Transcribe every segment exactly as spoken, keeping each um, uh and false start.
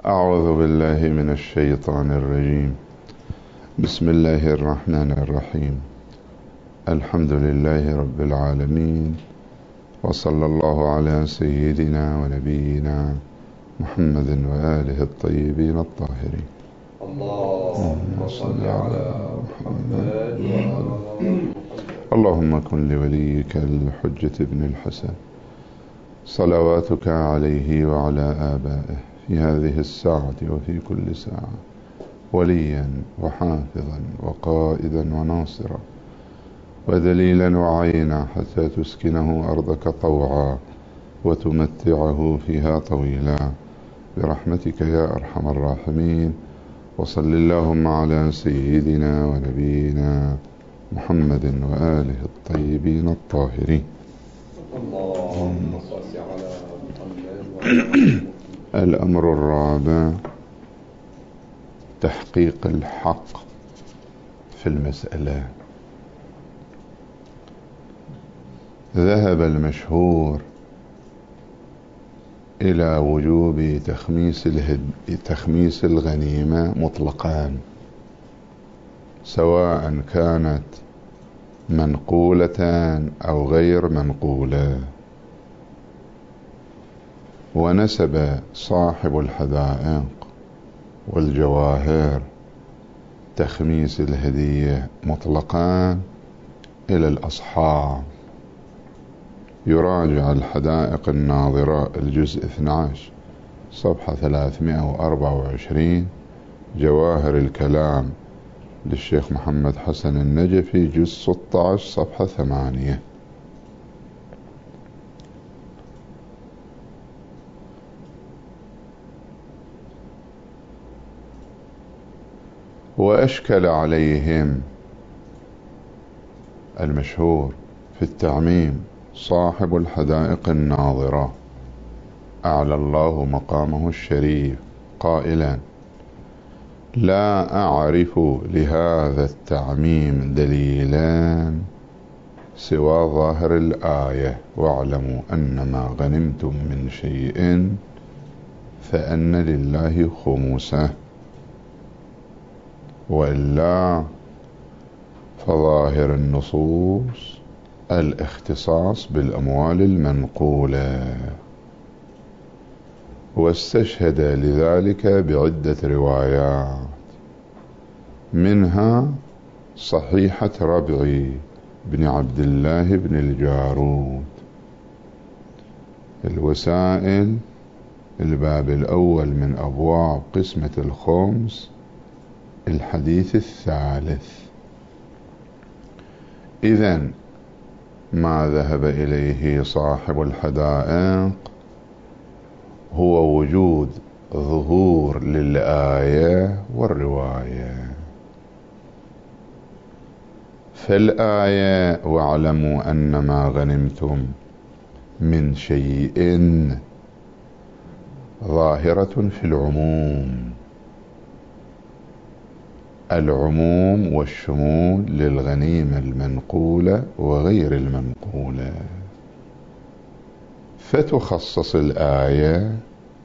أعوذ بالله من الشيطان الرجيم. بسم الله الرحمن الرحيم. الحمد لله رب العالمين، وصلى الله على سيدنا ونبينا محمد وآله الطيبين الطاهرين. اللهم صل على محمد وعلى اللهم كن لوليك الحجة ابن الحسن صلواتك عليه وعلى آبائه في هذه الساعة وفي كل ساعة وليا وحافظا وقائدا وناصرا ودليلا وعينا، حتى تسكنه أرضك طوعا وتمتعه فيها طويلا برحمتك يا أرحم الراحمين. وصل اللهم على سيدنا ونبينا محمد وآله الطيبين الطاهرين. اللهم صل على محمد. الأمر الرابع تحقيق الحق في المسألة. ذهب المشهور إلى وجوب تخميس الهد... تخميس الغنيمة مطلقا، سواء كانت منقولة أو غير منقولة. ونسب صاحب الحدائق والجواهر تخميس الهدية مطلقا إلى الأصحاب. يراجع الحدائق الناظرة الجزء اثني عشر صفحة ثلاثمائة وأربعة وعشرين، جواهر الكلام للشيخ محمد حسن النجفي جزء ستة عشر صفحة ثمانية. وأشكل عليهم المشهور في التعميم صاحب الحدائق الناظرة أعلى الله مقامه الشريف قائلا: لا أعرف لهذا التعميم دليلان سوى ظاهر الآية، واعلموا أن ما غنمتم من شيء فأن لله خمسه، وإلا فظاهر النصوص الاختصاص بالأموال المنقولة. واستشهد لذلك بعدة روايات، منها صحيحة ربعي بن عبد الله بن الجارود، الوسائل الباب الأول من أبواب قسمة الخمس، الحديث الثالث. إذن ما ذهب إليه صاحب الحدائق هو وجود ظهور للآية والرواية. فالآية واعلموا أن ما غنمتم من شيء ظاهرة في العموم، العموم والشمول للغنيمة المنقولة وغير المنقولة. فتخصص الآية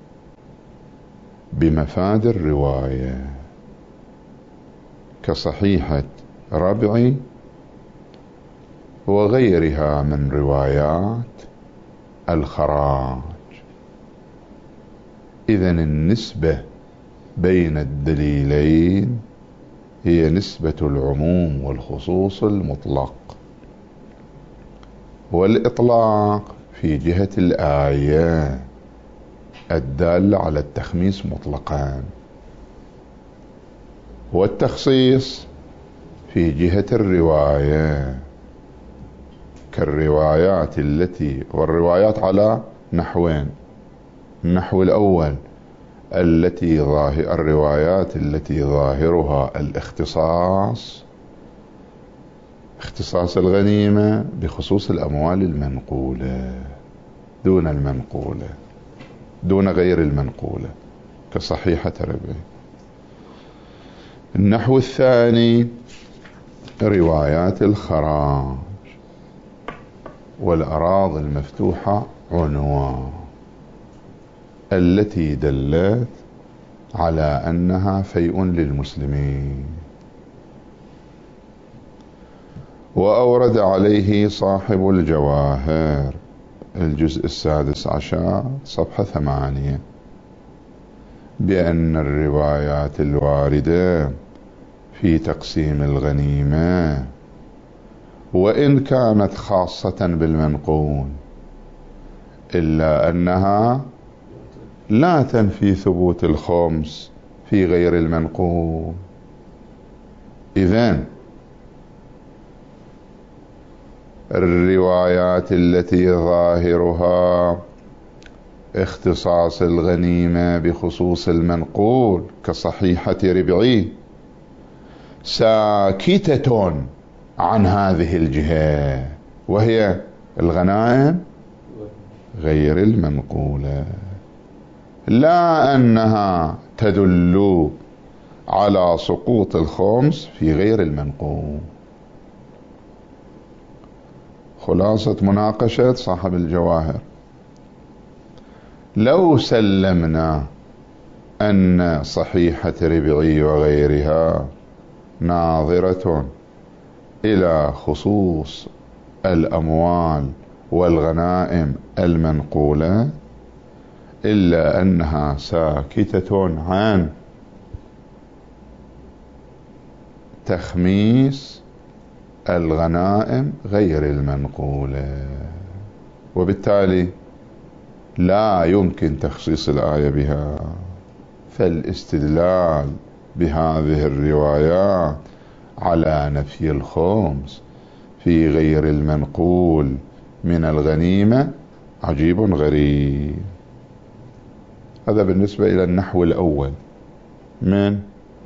بمفاد الرواية كصحيحة ربعي وغيرها من روايات الخراج. إذن النسبة بين الدليلين هي نسبة العموم والخصوص المطلق، والإطلاق في جهة الآية الدالة على التخميس مطلقا، والتخصيص في جهة الرواية كالروايات التي والروايات على نحوين. النحو الأول التي ظاهر الروايات التي ظاهرها الاختصاص، اختصاص الغنيمة بخصوص الأموال المنقولة دون المنقولة، دون غير المنقولة كصحيحة ربعي. النحو الثاني روايات الخراج والأراضي المفتوحة عنوان، التي دلت على أنها فيء للمسلمين. وأورد عليه صاحب الجواهر الجزء السادس عشر صفحة ثمانية بأن الروايات الواردة في تقسيم الغنيمة وإن كانت خاصة بالمنقول إلا أنها لا تنفي ثبوت الخمس في غير المنقول. إذن الروايات التي ظاهرها اختصاص الغنيمة بخصوص المنقول كصحيحة ربعي ساكتة عن هذه الجهة وهي الغنائم غير المنقولة، لا أنها تدل على سقوط الخمس في غير المنقول. خلاصة مناقشة صاحب الجواهر: لو سلمنا أن صحيحة ربعي وغيرها ناظرة إلى خصوص الأموال والغنائم المنقولة إلا أنها ساكتة عن تخميس الغنائم غير المنقولة، وبالتالي لا يمكن تخصيص الآية بها. فالاستدلال بهذه الروايات على نفي الخمس في غير المنقول من الغنيمة عجيب غريب. هذا بالنسبة إلى النحو الأول من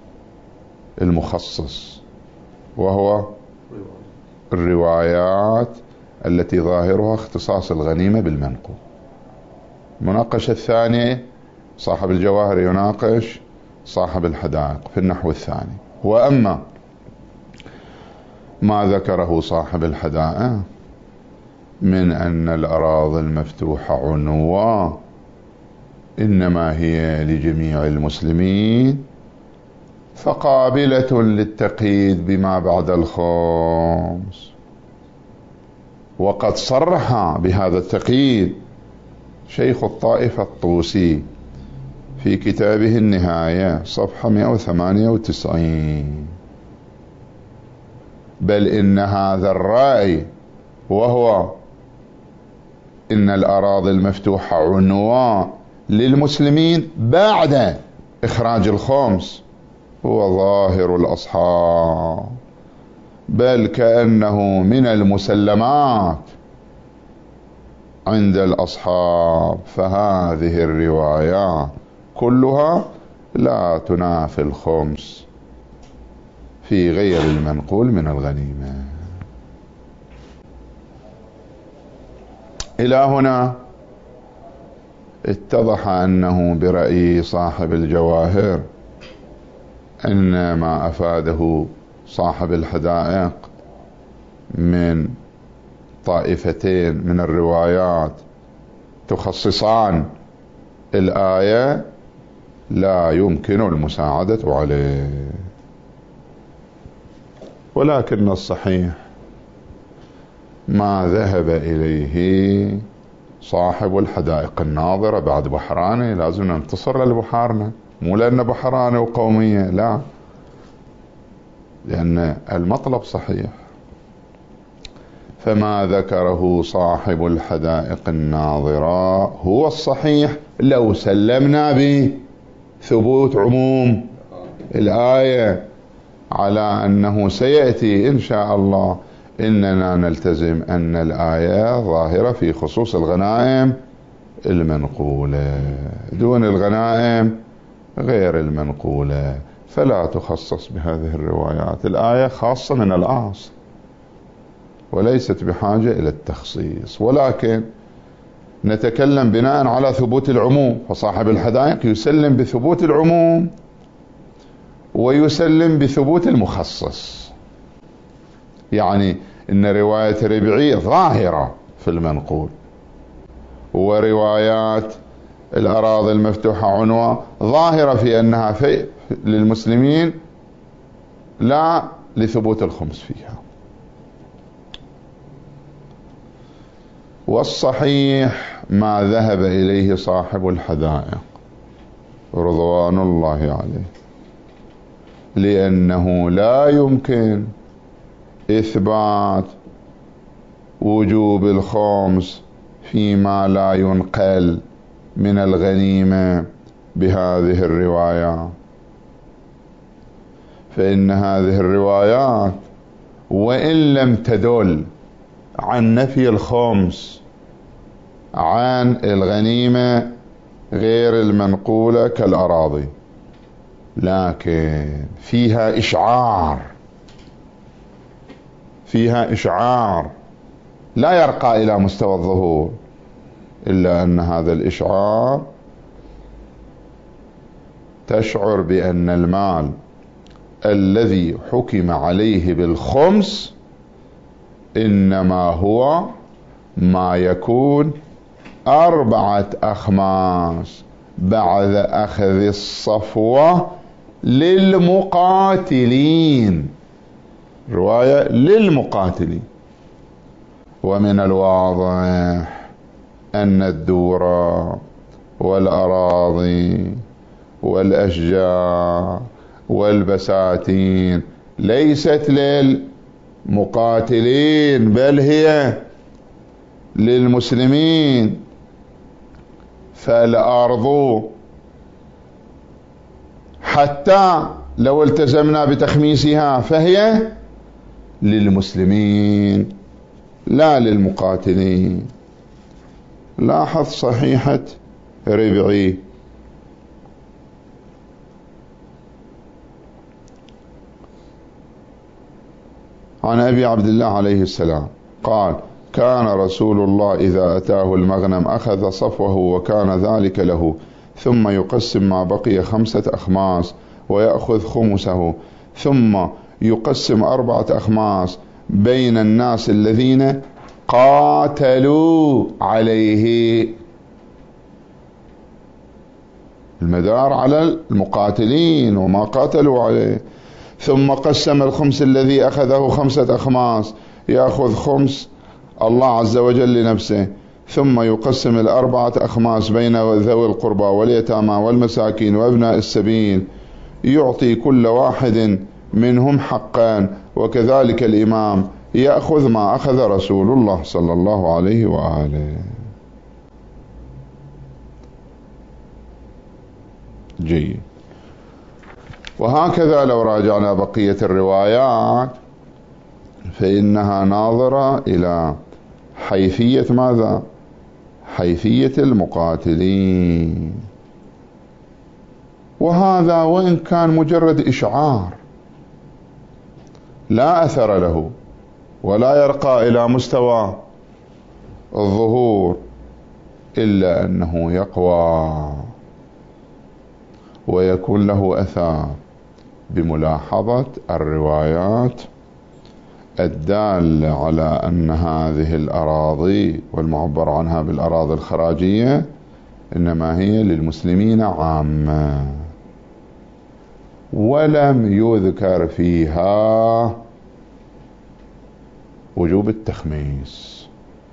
المخصص، وهو الروايات التي ظاهرها اختصاص الغنيمة بالمنقول. المناقشة الثانية: صاحب الجواهر يناقش صاحب الحدائق في النحو الثاني. وأما ما ذكره صاحب الحدائق من أن الأراضي المفتوحة عنوة إنما هي لجميع المسلمين فقابلة للتقييد بما بعد الخمس، وقد صرح بهذا التقييد شيخ الطائفة الطوسي في كتابه النهاية صفحة مئة وثمانية وتسعين: بل إن هذا الرأي وهو إن الأراضي المفتوحة عنوة للمسلمين بعد إخراج الخمس هو ظاهر الأصحاب، بل كأنه من المسلمات عند الأصحاب. فهذه الروايات كلها لا تنافي الخمس في غير المنقول من الغنيمة. إلى هنا اتضح أنه برأي صاحب الجواهر أن ما أفاده صاحب الحدائق من طائفتين من الروايات تخصصان الآية لا يمكن المساعدة عليه. ولكن الصحيح ما ذهب إليه صاحب الحدائق الناظرة بعد بحراني. لازم ننتصر للبحارنة، مو لأن بحراني وقومية، لا، لأن المطلب صحيح. فما ذكره صاحب الحدائق الناظرة هو الصحيح لو سلمنا بثبوت عموم الآية، على أنه سيأتي إن شاء الله إننا نلتزم أن الآية ظاهرة في خصوص الغنائم المنقولة دون الغنائم غير المنقولة، فلا تخصص بهذه الروايات. الآية خاصة من الأصل وليست بحاجة إلى التخصيص، ولكن نتكلم بناء على ثبوت العموم. فصاحب الحدائق يسلم بثبوت العموم ويسلم بثبوت المخصص، يعني إن رواية ربعي ظاهرة في المنقول، وروايات الأراضي المفتوحة عنوة ظاهرة في أنها في للمسلمين لا لثبوت الخمس فيها. والصحيح ما ذهب إليه صاحب الحدائق رضوان الله عليه، لأنه لا يمكن إثبات وجوب الخمس فيما لا ينقل من الغنيمة بهذه الروايات، فإن هذه الروايات وإن لم تدل عن نفي الخمس عن الغنيمة غير المنقولة كالأراضي، لكن فيها إشعار فيها إشعار لا يرقى إلى مستوى الظهور، إلا أن هذا الإشعار تشعر بأن المال الذي حكم عليه بالخمس إنما هو ما يكون أربعة أخماس بعد أخذ الصفوة للمقاتلين، رواية للمقاتلين. ومن الواضح أن الدورة والأراضي والأشجار والبساتين ليست للمقاتلين بل هي للمسلمين، فالأرض حتى لو التزمنا بتخميسها فهي للمسلمين لا للمقاتلين. لاحظ صحيحة ربعي عن أبي عبد الله عليه السلام قال: كان رسول الله إذا أتاه المغنم أخذ صفوه وكان ذلك له، ثم يقسم ما بقي خمسة أخماس ويأخذ خمسه، ثم يقسم أربعة أخماس بين الناس الذين قاتلوا عليه. المدار على المقاتلين وما قاتلوا عليه. ثم قسم الخمس الذي أخذه خمسة أخماس، يأخذ خمس الله عز وجل لنفسه، ثم يقسم الأربعة أخماس بين ذوي القربى واليتامى والمساكين وابناء السبيل، يعطي كل واحد منهم حقا، وكذلك الإمام يأخذ ما أخذ رسول الله صلى الله عليه وآله. جيد. وهكذا لو راجعنا بقية الروايات فإنها ناظرة إلى حيثية ماذا؟ حيثية المقاتلين. وهذا وإن كان مجرد إشعار لا أثر له ولا يرقى إلى مستوى الظهور، إلا أنه يقوى ويكون له أثار بملاحظة الروايات الدالة على أن هذه الأراضي والمعبر عنها بالأراضي الخراجية إنما هي للمسلمين عامة، ولم يذكر فيها وجوب التخميس.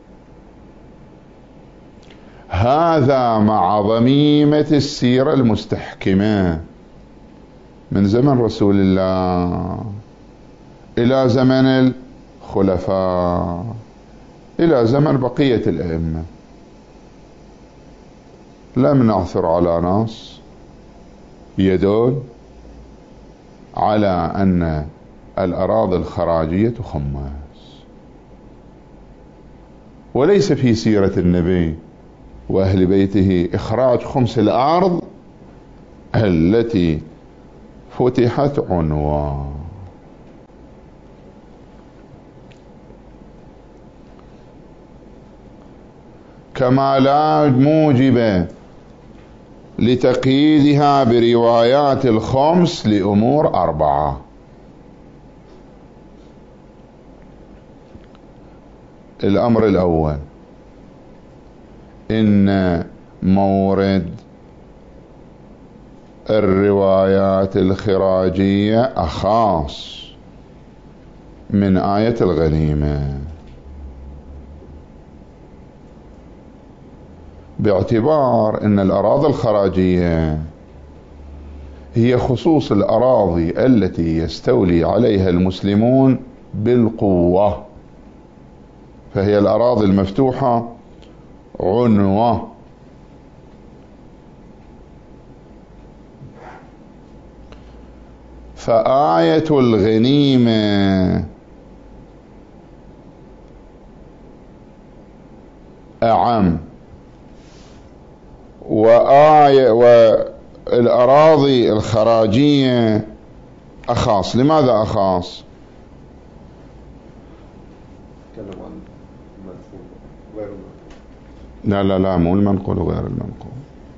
هذا مع ضميمة السيرة المستحكمة من زمن رسول الله إلى زمن الخلفاء إلى زمن بقية الأئمة. لم نعثر على نص يدل على أن الأراضي الخراجية تخمس، وليس في سيرة النبي وأهل بيته إخراج خمس الأرض التي فتحت عنوان. كما لا موجب لتقييدها بروايات الخمس لأمور أربعة. الأمر الأول إن مورد الروايات الخراجية أخاص من آية الغنيمة، باعتبار أن الأراضي الخراجية هي خصوص الأراضي التي يستولي عليها المسلمون بالقوة، فهي الأراضي المفتوحة عنوة. فآية الغنيمة أعم، وآية والأراضي الخراجية أخاص. لماذا أخاص؟ تكلم عن المنقول غير المنقول. لا لا لا مو المنقول وغير المنقول.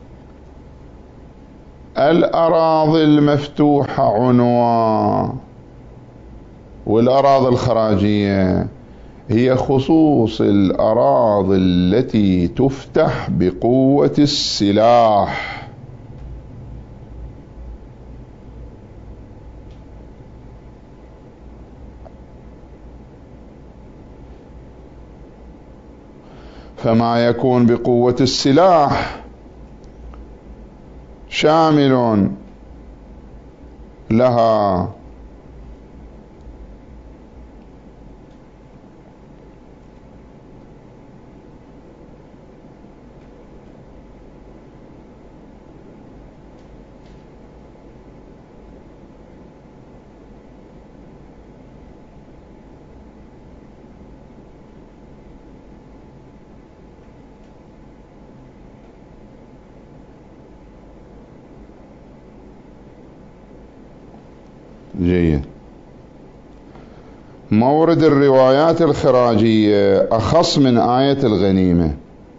الأراضي المفتوحة عنوة، والأراضي الخراجية هي خصوص الأراضي التي تفتح بقوة السلاح. فما يكون بقوة السلاح شامل لها جيد. مورد الروايات الخراجية أخص من آية الغنيمة.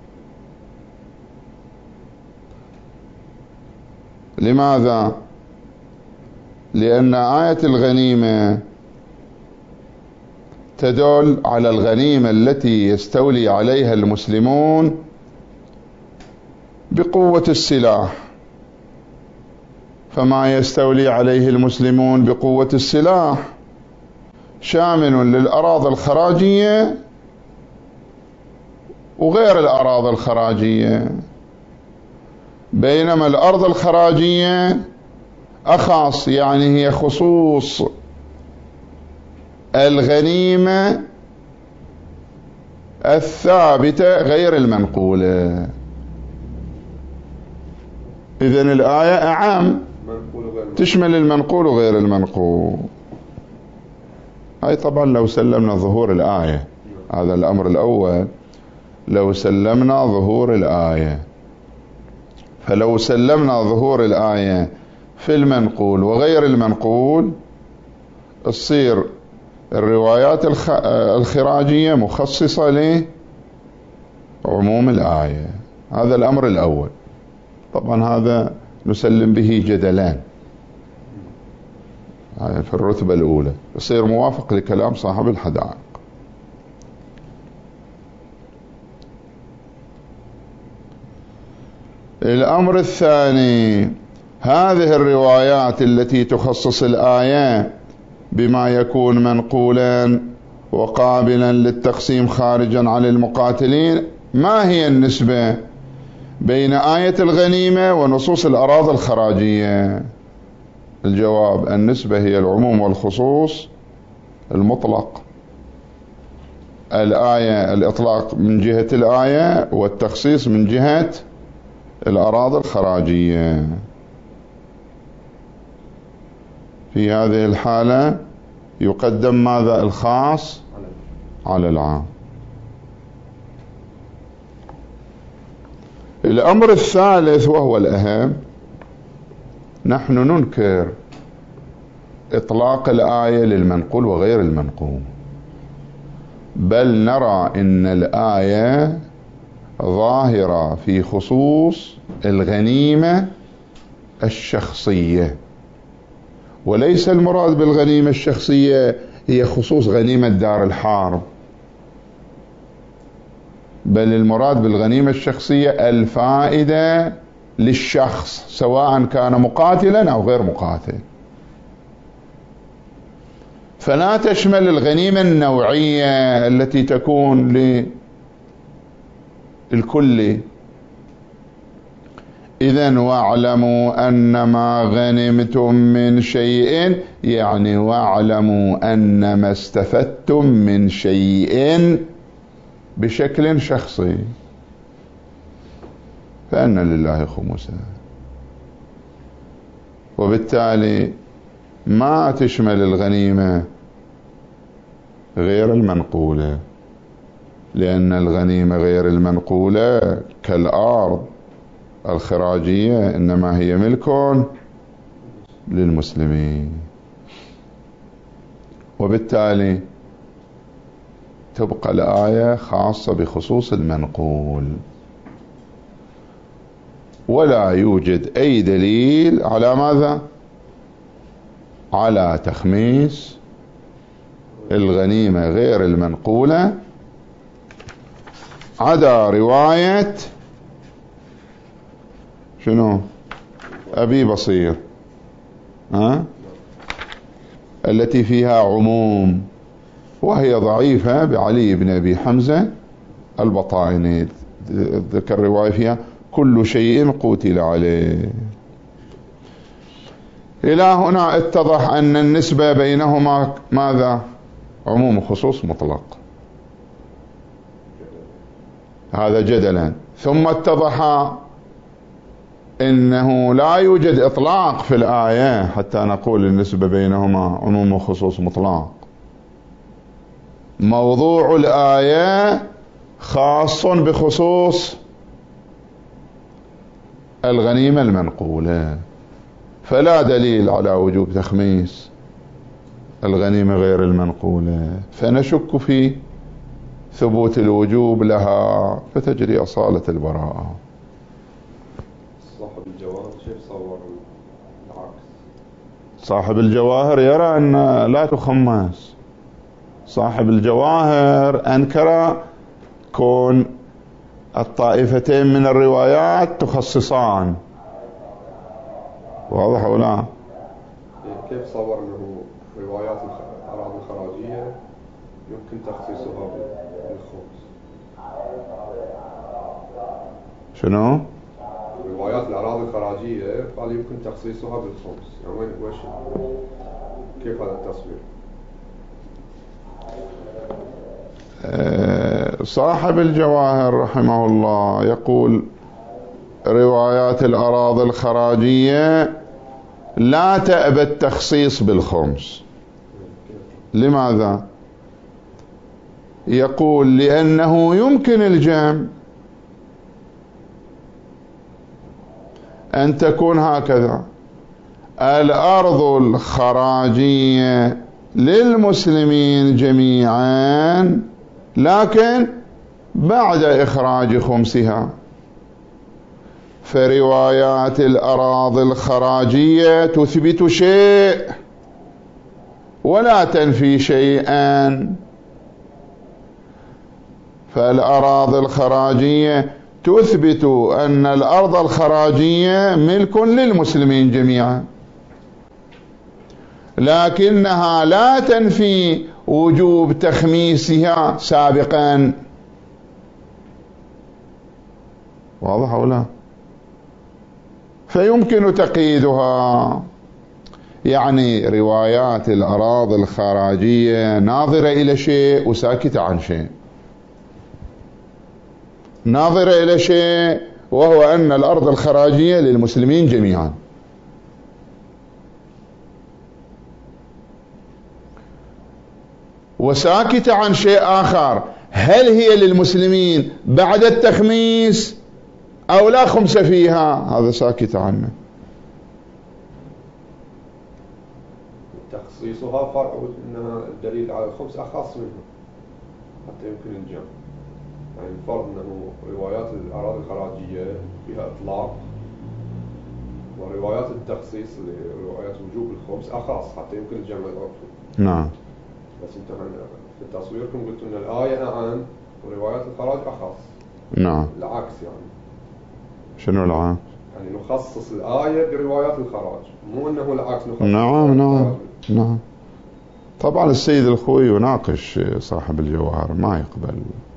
لماذا؟ لأن آية الغنيمة تدل على الغنيمة التي يستولي عليها المسلمون بقوة السلاح، فما يستولي عليه المسلمون بقوة السلاح شامل للأراضي الخراجية وغير الأراضي الخراجية، بينما الأرض الخراجية أخص، يعني هي خصوص الغنيمة الثابتة غير المنقولة. إذن الآية أعم، تشمل المنقول وغير المنقول. هاي طبعا لو سلمنا ظهور الآية، هذا الأمر الأول، لو سلمنا ظهور الآية. فلو سلمنا ظهور الآية في المنقول وغير المنقول تصير الروايات الخراجية مخصصة لعموم الآية. هذا الأمر الأول. طبعا هذا نسلم به جدلان في الرتبة الأولى، يصير موافق لكلام صاحب الحدائق. الأمر الثاني، هذه الروايات التي تخصص الآية بما يكون منقولا وقابلا للتقسيم خارجا عن المقاتلين، ما هي النسبة بين آية الغنيمة ونصوص الأراضي الخراجية؟ الجواب: النسبة هي العموم والخصوص المطلق. الآية الإطلاق من جهة الآية والتخصيص من جهة الأراضي الخراجية. في هذه الحالة يقدم ماذا؟ الخاص على العام. الأمر الثالث وهو الأهم، نحن ننكر إطلاق الآية للمنقول وغير المنقول، بل نرى أن الآية ظاهرة في خصوص الغنيمة الشخصية، وليس المراد بالغنيمة الشخصية هي خصوص غنيمة دار الحرب، بل المراد بالغنيمة الشخصية الفائدة للشخص سواء كان مقاتلا أو غير مقاتل، فلا تشمل الغنيمة النوعية التي تكون للكل. إذن واعلموا أن ما غنمتم من شيء، يعني واعلموا أن ما استفدتم من شيء بشكل شخصي فأن لله خمسه، وبالتالي ما تشمل الغنيمة غير المنقولة، لأن الغنيمة غير المنقولة كالأرض الخراجية إنما هي ملك للمسلمين، وبالتالي تبقى الآية خاصة بخصوص المنقول، ولا يوجد أي دليل على ماذا؟ على تخميس الغنيمة غير المنقولة، عدا رواية شنو؟ أبي بصير، ها؟ التي فيها عموم، وهي ضعيفة بعلي بن أبي حمزة البطائني، ذكر رواية فيها كل شيء قتل عليه. إلى هنا اتضح أن النسبة بينهما ماذا؟ عموم خصوص مطلق، هذا جدلا. ثم اتضح إنه لا يوجد إطلاق في الآية حتى نقول النسبة بينهما عموم وخصوص مطلق. موضوع الآية خاص بخصوص الغنيمة المنقولة، فلا دليل على وجوب تخميس الغنيمة غير المنقولة، فنشك في ثبوت الوجوب لها، فتجري أصالة البراءة. صاحب الجواهر شيخ صور العكس. صاحب الجواهر يرى أن لا تخمس، صاحب الجواهر أنكر كون الطائفتين من الروايات تخصصان، واضح أو لا؟ كيف صور أنه روايات الأراضي الخراجية يمكن تخصيصها بالخمس؟ شنو؟ روايات الأراضي الخراجية قال يمكن تخصيصها بالخمس، يعني وين وش كيف هذا التصوير؟ صاحب الجواهر رحمه الله يقول روايات الأراضي الخراجية لا تأبى التخصيص بالخمس. لماذا؟ يقول لأنه يمكن الجمع، أن تكون هكذا: الأرض الخراجية للمسلمين جميعا لكن بعد إخراج خمسها، فروايات الأراضي الخراجية تثبت شيء ولا تنفي شيئا، فالأراضي الخراجية تثبت أن الأرض الخراجية ملك للمسلمين جميعا، لكنها لا تنفي وجوب تخميسها سابقا. واضح أو لا؟ فيمكن تقييدها، يعني روايات الأراضي الخراجية ناظرة إلى شيء وساكتة عن شيء، ناظرة إلى شيء وهو أن الأرض الخراجية للمسلمين جميعا، وساكتة عن شيء آخر، هل هي للمسلمين بعد التخميس أو لا خمس فيها؟ هذا ساكت عنه. تخصيصها فرع أنها الدليل على الخمس أخص منه حتى يمكن الجمع، يعني الفرق أنه روايات الأراضي الخراجية فيها إطلاق، وروايات التخصيص روايات وجوب الخمس أخص حتى يمكن الجمع العرفي. نعم. بس انتم في تصويركم قلتوا ان الآية أعم وروايات الخراج أخص. نعم. العكس يعني. شنو العكس؟ يعني نخصص الآية بروايات الخراج، مو أنه العكس نخصص. نعم نعم نعم. طبعا السيد الخوي يناقش صاحب الجواهر، ما يقبل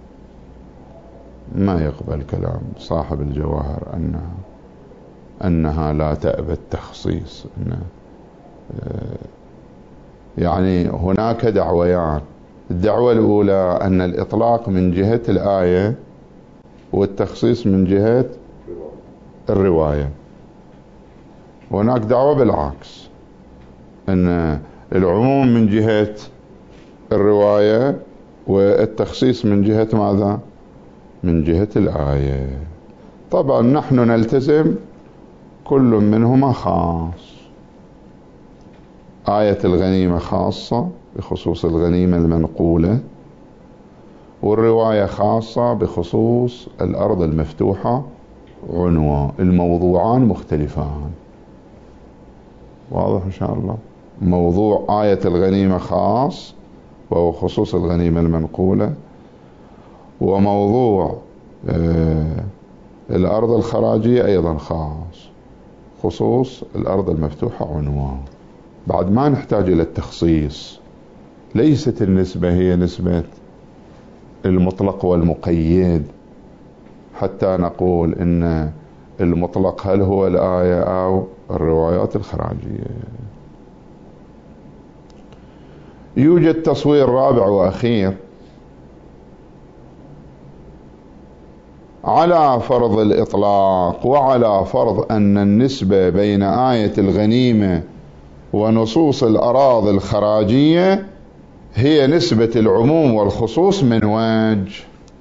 ما يقبل كلام صاحب الجواهر أنها أنها لا تأبى التخصيص. إن يعني هناك دعويان. الدعوة الأولى أن الإطلاق من جهة الآية والتخصيص من جهة الرواية. هناك دعوة بالعكس، أن العموم من جهة الرواية والتخصيص من جهة ماذا؟ من جهة الآية. طبعا نحن نلتزم كل منهما خاص. آية الغنيمة خاصة بخصوص الغنيمة المنقولة، والرواية خاصة بخصوص الأرض المفتوحة عنوان. الموضوعان مختلفان. واضح إن شاء الله. موضوع آية الغنيمة خاص وهو خصوص الغنيمة المنقولة، وموضوع آه الأرض الخراجية أيضا خاص، خصوص الأرض المفتوحة عنوان. بعد ما نحتاج إلى التخصيص. ليست النسبة هي نسبة المطلق والمقيد حتى نقول إن المطلق هل هو الآية أو الروايات الخراجية. يوجد تصوير رابع وأخير على فرض الإطلاق وعلى فرض أن النسبة بين آية الغنيمة ونصوص الأراضي الخراجية هي نسبة العموم والخصوص من وجه،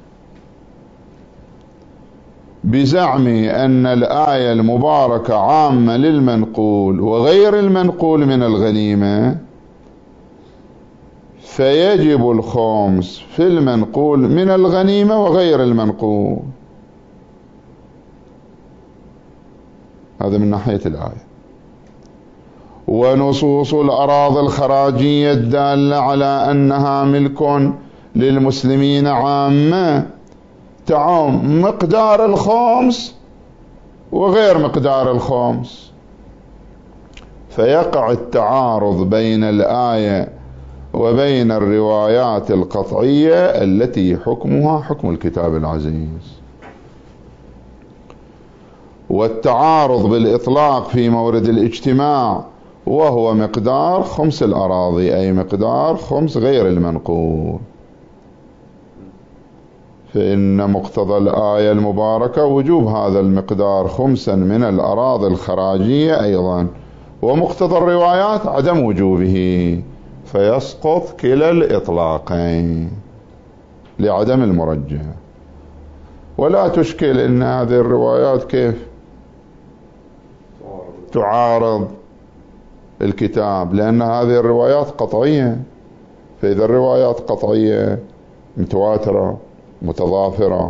بزعم أن الآية المباركة عامة للمنقول وغير المنقول من الغنيمة، فيجب الخمس في المنقول من الغنيمة وغير المنقول. هذا من ناحية الآية. ونصوص الأراضي الخراجية الدالة على أنها ملك للمسلمين عامة تعم مقدار الخمس وغير مقدار الخمس، فيقع التعارض بين الآية وبين الروايات القطعية التي حكمها حكم الكتاب العزيز. والتعارض بالإطلاق في مورد الاجتماع وهو مقدار خمس الأراضي، أي مقدار خمس غير المنقول. فإن مقتضى الآية المباركة وجوب هذا المقدار خمسا من الأراضي الخراجية أيضا، ومقتضى الروايات عدم وجوبه، فيسقط كلا الإطلاقين لعدم المرجح. ولا تشكل أن هذه الروايات كيف تعارض الكتاب، لأن هذه الروايات قطعية. فإذا الروايات قطعية متواترة متضافرة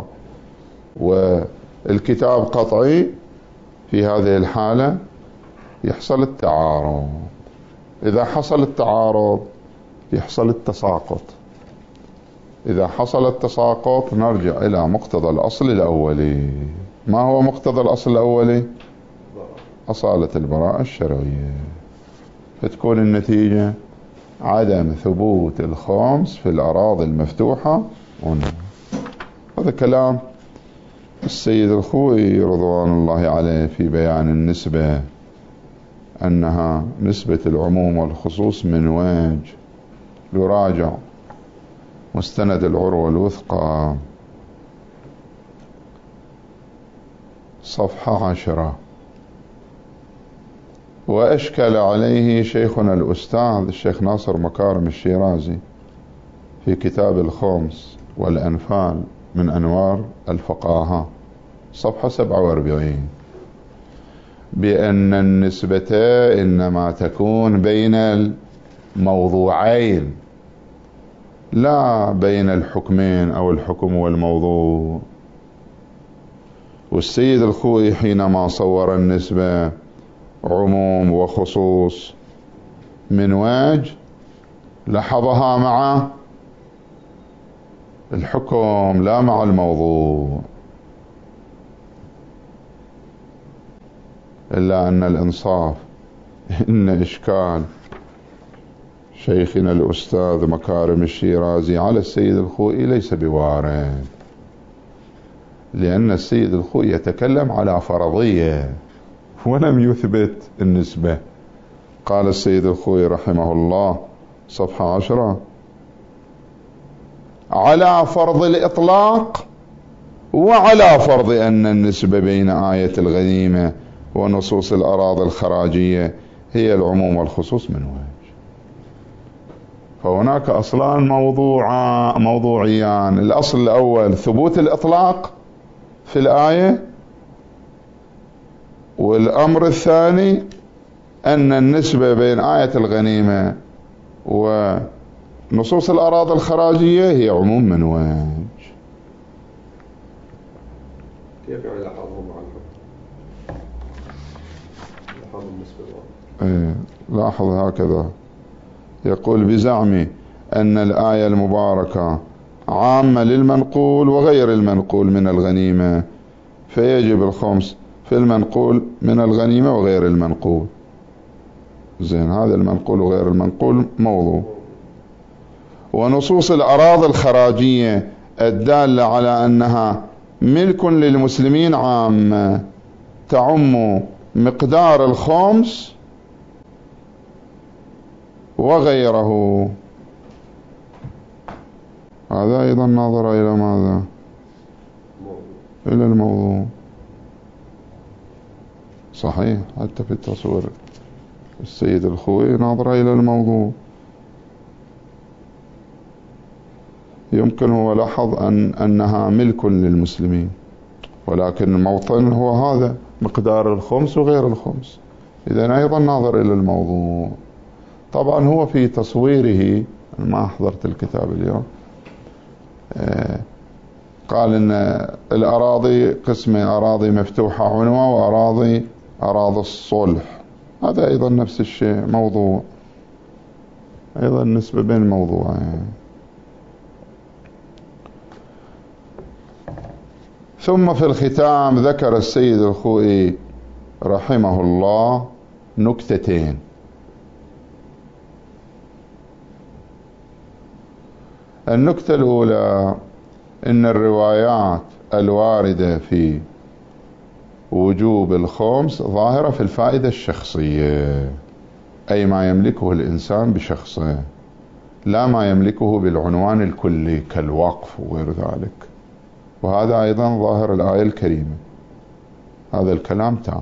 والكتاب قطعي، في هذه الحالة يحصل التعارض. إذا حصل التعارض يحصل التساقط. إذا حصل التساقط نرجع إلى مقتضى الأصل الأولي. ما هو مقتضى الأصل الأولي؟ أصالة البراءة الشرعية. فتكون النتيجة عدم ثبوت الخمس في الأراضي المفتوحة. هذا كلام السيد الخوئي رضوان الله عليه في بيان النسبة، أنها نسبة العموم والخصوص من وجه. يراجع مستند العروة الوثقى صفحة عشرة. وأشكل عليه شيخنا الأستاذ الشيخ ناصر مكارم الشيرازي في كتاب الخمس والأنفال من أنوار الفقاهة صفحة سبعة وأربعين، بأن النسبة إنما تكون بين الموضوعين لا بين الحكمين أو الحكم والموضوع. والسيد الخوئي حينما صور النسبة عموم وخصوص من وجه لحظها مع الحكم لا مع الموضوع. إلا أن الإنصاف إن إشكال شيخنا الأستاذ مكارم الشيرازي على السيد الخوئي ليس بوارد، لأن السيد الخوئي يتكلم على فرضية ولم يثبت النسبة. قال السيد الخوئي رحمه الله صفحة عشرة: على فرض الإطلاق وعلى فرض أن النسبة بين آية الغنيمة ونصوص الأراضي الخراجية هي العموم والخصوص من وجه. فهناك أصلان موضوع موضوعيان: الأصل الأول ثبوت الإطلاق في الآية، والأمر الثاني أن النسبة بين آية الغنيمة ونصوص الأراضي الخراجية هي عموم من وجه. كيف يعني لاحظهم عنهم؟ لاحظ النسبة ايه لاحظ هكذا يقول: بزعم أن الآية المباركة عامة للمنقول وغير المنقول من الغنيمة، فيجب الخمس في المنقول من الغنيمة وغير المنقول. زين، هذا المنقول وغير المنقول موضوع. ونصوص الأراضي الخراجية الدالة على أنها ملك للمسلمين عامة تعم مقدار الخمس وغيره. هذا أيضا نظر إلى ماذا؟ إلى الموضوع. صحيح، حتى في التصوير السيد الخوئي ناظر إلى الموضوع. يمكن هو لاحظ أن أنها ملك للمسلمين، ولكن الموطن هو هذا مقدار الخمس وغير الخمس. إذن أيضا ناظر إلى الموضوع. طبعا هو في تصويره، ما حضرت الكتاب اليوم، قال إن الأراضي قسم أراضي مفتوحة عنوة وأراضي أراضي الصلح. هذا أيضا نفس الشيء موضوع، أيضا نسبة بين الموضوعين. ثم في الختام ذكر السيد الخوئي رحمه الله نكتتين. النكتة الأولى: إن الروايات الواردة في وجوب الخمس ظاهرة في الفائدة الشخصية، أي ما يملكه الإنسان بشخصه، لا ما يملكه بالعنوان الكلي كالوقف وغير ذلك. وهذا أيضا ظاهر الآية الكريمة. هذا الكلام تام.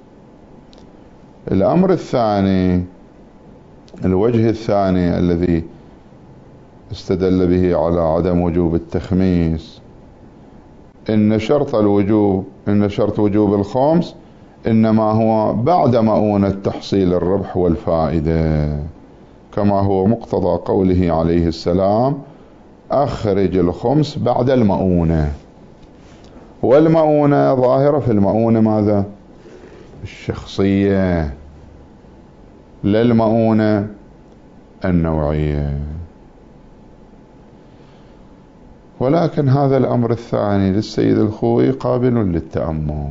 الأمر الثاني، الوجه الثاني الذي استدل به على عدم وجوب التخميس: إن شرط الوجوب إن شرط وجوب الخمس إنما هو بعد مؤونة تحصيل الربح والفائدة، كما هو مقتضى قوله عليه السلام: أخرج الخمس بعد المؤونة. والمؤونة ظاهرة في المؤونة ماذا؟ الشخصية، لا المؤونة النوعية. ولكن هذا الأمر الثاني للسيد الخوئي قابل للتأمل،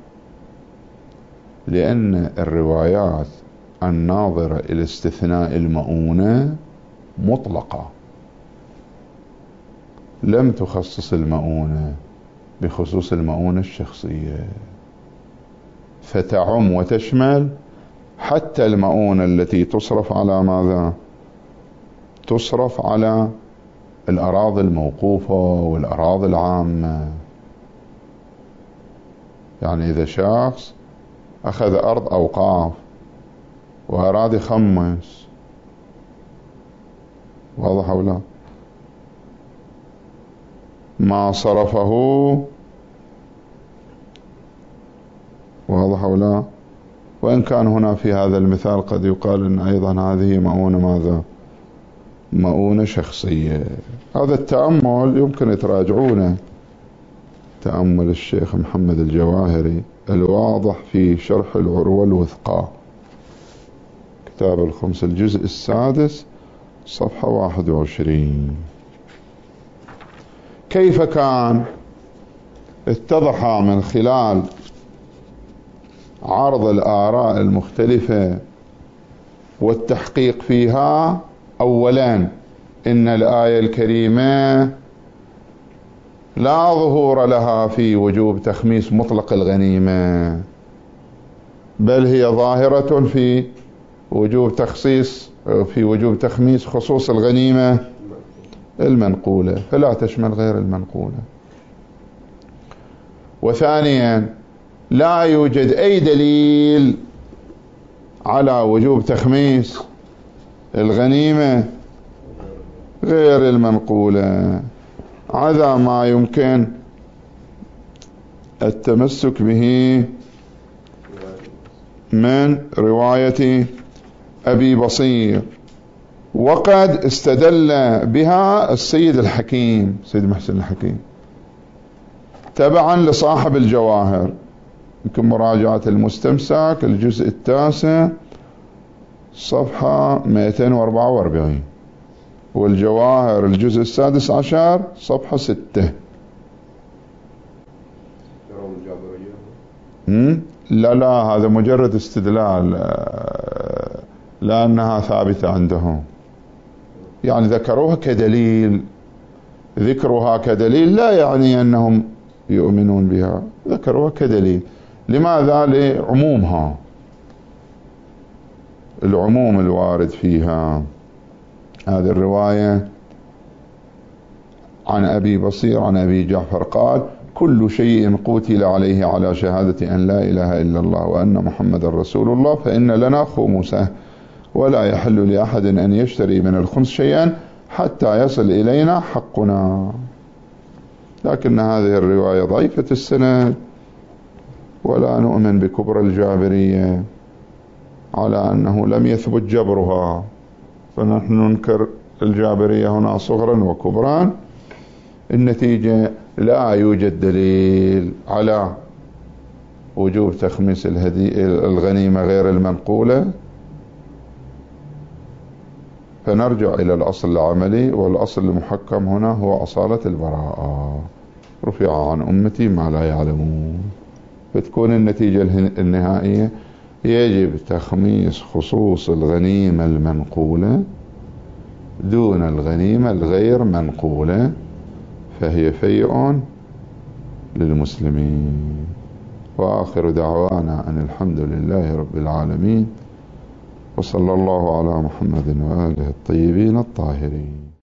لأن الروايات الناظرة إلى استثناء المؤونة مطلقة، لم تخصص المؤونة بخصوص المؤونة الشخصية، فتعم وتشمل حتى المؤونة التي تصرف على ماذا؟ تصرف على الأراضي الموقوفة والأراضي العامة. يعني إذا شخص أخذ أرض أوقاف وأراد يخمس، واضح أو لا؟ ما صرفه، واضح أو لا؟ وإن كان هنا في هذا المثال قد يقال أن أيضا هذه مؤونة ماذا؟ مؤونة شخصية. هذا التأمل يمكن تراجعونه، تأمل الشيخ محمد الجواهري الواضح في شرح العروة الوثقى، كتاب الخمس الجزء السادس صفحة واحد وعشرين. كيف كان؟ اتضح من خلال عرض الآراء المختلفة والتحقيق فيها. أولا إن الآية الكريمة لا ظهور لها في وجوب تخميس مطلق الغنيمة، بل هي ظاهرة في وجوب تخصيص في وجوب تخميس خصوص الغنيمة المنقولة، فلا تشمل غير المنقولة. وثانيا لا يوجد أي دليل على وجوب تخميس الغنيمة غير المنقولة، هذا ما يمكن التمسك به من رواية أبي بصير، وقد استدل بها السيد الحكيم سيد محسن الحكيم تبعا لصاحب الجواهر، يمكن مراجعة المستمسك الجزء التاسع صفحة مئتين وأربعة وأربعين، والجواهر الجزء السادس عشر صفحة ستة. لا لا هذا مجرد استدلال، لأنها ثابتة عندهم، يعني ذكروها كدليل، ذكرها كدليل لا يعني أنهم يؤمنون بها، ذكروها كدليل. لماذا؟ لعمومها، العموم الوارد فيها. هذه الرواية عن أبي بصير عن أبي جعفر قال: كل شيء قتل عليه على شهادة أن لا إله إلا الله وأن محمد رسول الله فإن لنا خمسه، ولا يحل لأحد أن يشتري من الخمس شيئا حتى يصل إلينا حقنا. لكن هذه الرواية ضعيفة السند، ولا نؤمن بكبرى الجابرية على أنه لم يثبت جبرها، فنحن ننكر الجابرية هنا صغرا وكبرا. النتيجة لا يوجد دليل على وجوب تخميس الغنيمة غير المنقولة، فنرجع إلى الأصل العملي، والأصل المحكم هنا هو أصالة البراءة. رفع عن أمتي ما لا يعلمون، فتكون النتيجة النهائية يجب تخميس خصوص الغنيمة المنقولة دون الغنيمة الغير منقولة، فهي فيء للمسلمين. وآخر دعوانا أن الحمد لله رب العالمين، وصلى الله على محمد وآله الطيبين الطاهرين.